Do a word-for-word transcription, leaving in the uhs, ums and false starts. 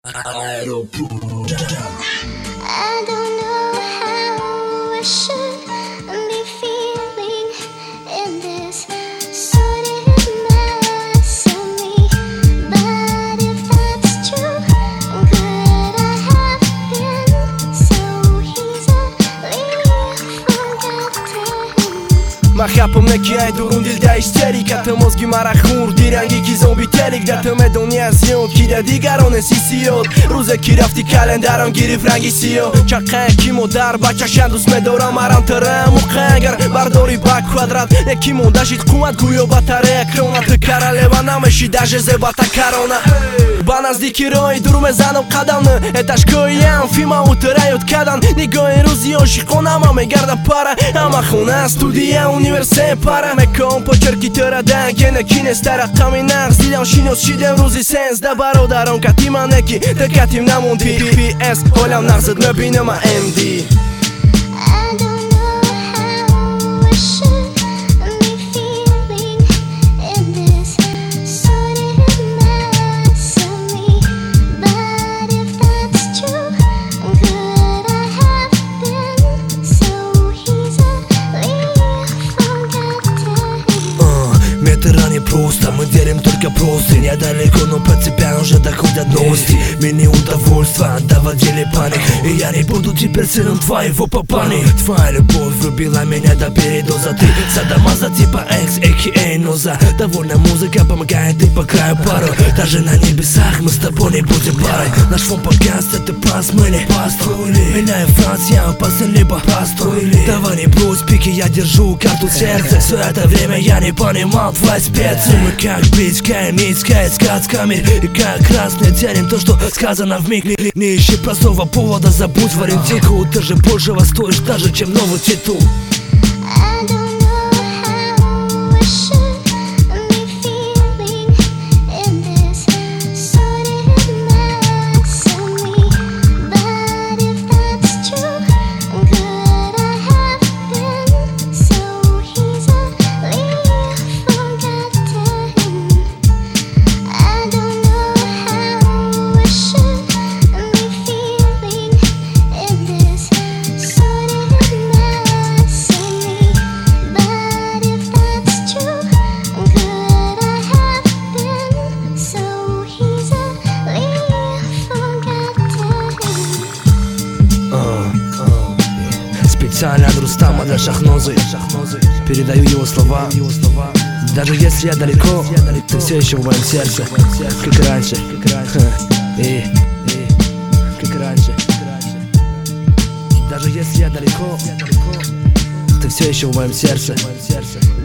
I don't know how I should be feeling in this sordid mess of me. But if that's true, could I have been so easily forgotten? Mahapım ne ki ay durun dilde histerik Atı mozgi marachur direngi ki zombi telik Datım edon niazyon ki de digaron esisiot Ruze ki rafti kalendaron girif rangi sio Chaqan ki modar bacha shandus medora maran tërëm u këngër Bardori bak kuadrat e ki mondashit kuat gujo batare e krona Të kara levana me shidaje ze bata karona Bana zdi kiroj duru me zanom kadamnë E ta shkoj jam fima u të rajot kadan Një gojnë ruzion shikon ama me garda para Ama khuna studia universe para Me kom po qërki të radan Kjene kine stara kaminar Ziljan shinjos shidem ruzi sens Da baro daron katima neki Të katim na mundi P S Holam narzët në binë ma M D Просто мы делим только просто Недалеко, но по цепям уже доходят новости Мне удовольствие доводили паник И я не буду теперь сыном твоего папани Твоя любовь врубила меня до передоза Ты садомаза типа X, а ка а Ноза Довольно музыка помогает и по краю пару Даже на небесах мы с тобой не будем парой Наш фон подкаст это посмыли Построили Меня и Франция опасно либо построили Давай не брось пики, я держу карту сердца Все это время я не понимал твои специи Мы как бичка, низкая сказками И как красные тянем то, что сказано в миг Не, не ищи простого повода, забудь Валентинку Ты же большего стоишь даже, чем новый титул. Специально от Рустама для Шахнозы передаю его слова. Даже если я далеко, ты все еще в моем сердце, как раньше, и, как раньше. Даже если я далеко, ты все еще в моем сердце.